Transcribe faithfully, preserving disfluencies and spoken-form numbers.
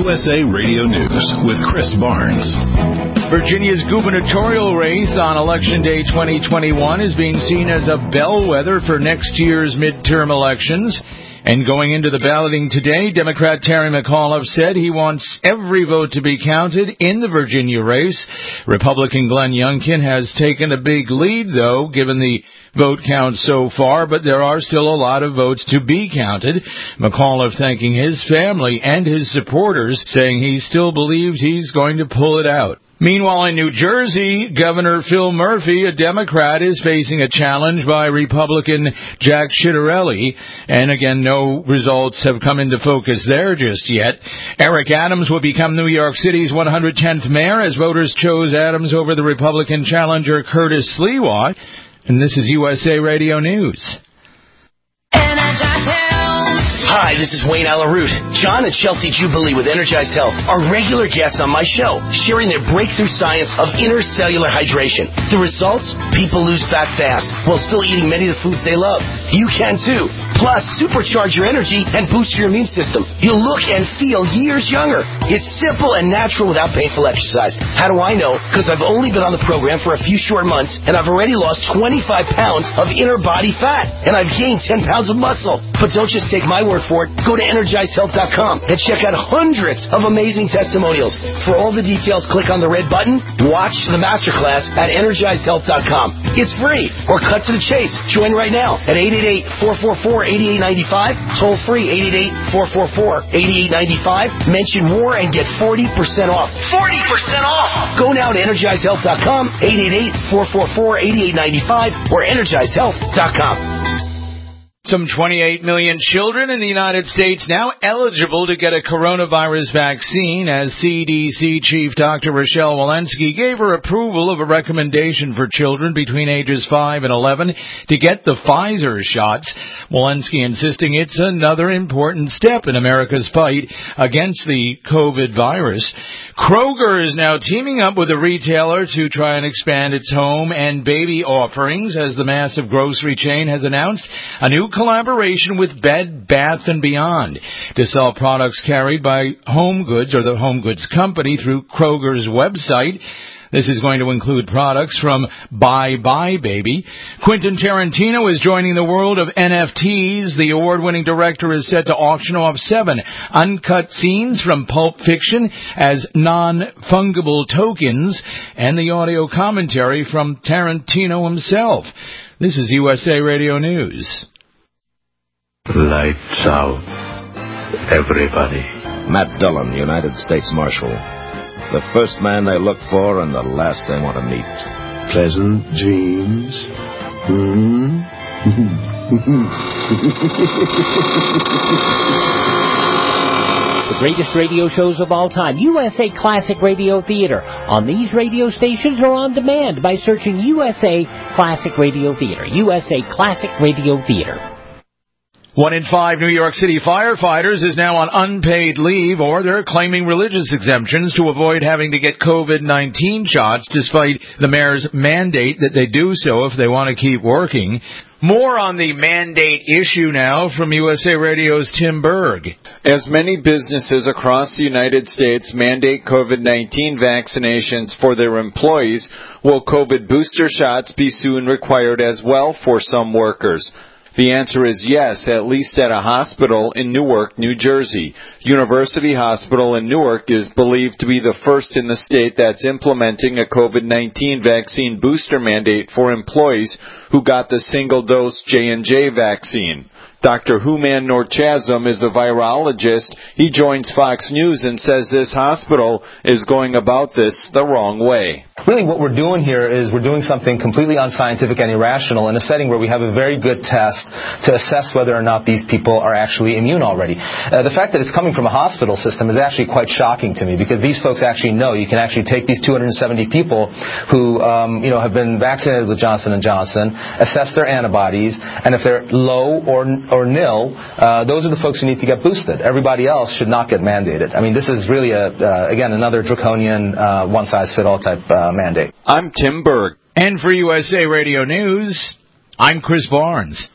U S A Radio News with Chris Barnes. Virginia's gubernatorial race on Election Day twenty twenty-one is being seen as a bellwether for next year's midterm elections. And going into the balloting today, Democrat Terry McAuliffe said he wants every vote to be counted in the Virginia race. Republican Glenn Youngkin has taken a big lead, though, given the vote count so far, but there are still a lot of votes to be counted. McAuliffe thanking his family and his supporters, saying he still believes he's going to pull it out. Meanwhile, in New Jersey, Governor Phil Murphy, a Democrat, is facing a challenge by Republican Jack Ciattarelli. And again, no results have come into focus there just yet. Eric Adams will become New York City's one hundred tenth mayor as voters chose Adams over the Republican challenger Curtis Sliwa. And this is U S A Radio News. Hi, this is Wayne Alaroot. John and Chelsea Jubilee with Energized Health are regular guests on my show, sharing their breakthrough science of intercellular hydration. The results? People lose fat fast while still eating many of the foods they love. You can too. Plus, supercharge your energy and boost your immune system. You'll look and feel years younger. It's simple and natural without painful exercise. How do I know? Because I've only been on the program for a few short months, and I've already lost twenty-five pounds of inner body fat, and I've gained ten pounds of muscle. But don't just take my word for it. Go to energized health dot com and check out hundreds of amazing testimonials. For all the details, click on the red button. Watch the masterclass at energized health dot com. It's free, or cut to the chase. Join right now at eight eight eight, four four four, eight eight nine five. Toll free eight eight eight, four four four, eight eight nine five. Mention war and get forty percent off. forty percent off! Go now to energized health dot com, eight eight eight, four four four, eight eight nine five, or energized health dot com. Some twenty-eight million children in the United States now eligible to get a coronavirus vaccine, as C D C Chief Doctor Rochelle Walensky gave her approval of a recommendation for children between ages five and eleven to get the Pfizer shots. Walensky insisting it's another important step in America's fight against the COVID virus. Kroger is now teaming up with a retailer to try and expand its home and baby offerings, as the massive grocery chain has announced a new collaboration with Bed Bath and Beyond to sell products carried by Home Goods, or the Home Goods Company, through Kroger's website. This is going to include products from Bye Bye Baby. Quentin Tarantino is joining the world of N F Ts. The award-winning director is set to auction off seven uncut scenes from Pulp Fiction as non-fungible tokens, and the audio commentary from Tarantino himself. This is U S A Radio News. Lights out, everybody. Matt Dillon, United States Marshal. The first man they look for and the last they want to meet. Pleasant dreams. Hmm? The greatest radio shows of all time, U S A Classic Radio Theater, on these radio stations or on demand by searching U S A Classic Radio Theater. U S A Classic Radio Theater. One in five New York City firefighters is now on unpaid leave, or they're claiming religious exemptions to avoid having to get COVID nineteen shots, despite the mayor's mandate that they do so if they want to keep working. More on the mandate issue now from U S A Radio's Tim Berg. As many businesses across the United States mandate COVID nineteen vaccinations for their employees, will COVID booster shots be soon required as well for some workers? The answer is yes, at least at a hospital in Newark, New Jersey. University Hospital in Newark is believed to be the first in the state that's implementing a COVID nineteen vaccine booster mandate for employees who got the single-dose J and J vaccine. Doctor Human Norchasm is a virologist. He joins Fox News and says this hospital is going about this the wrong way. Really what we're doing here is we're doing something completely unscientific and irrational in a setting where we have a very good test to assess whether or not these people are actually immune already. Uh, the fact that it's coming from a hospital system is actually quite shocking to me, because these folks actually know you can actually take these two hundred seventy people who um, you know, have been vaccinated with Johnson and Johnson, assess their antibodies, and if they're low or or nil, uh, those are the folks who need to get boosted. Everybody else should not get mandated. I mean, this is really, a uh, again, another draconian uh, one-size-fits-all type uh, mandate. I'm Tim Berg. And for U S A Radio News, I'm Chris Barnes.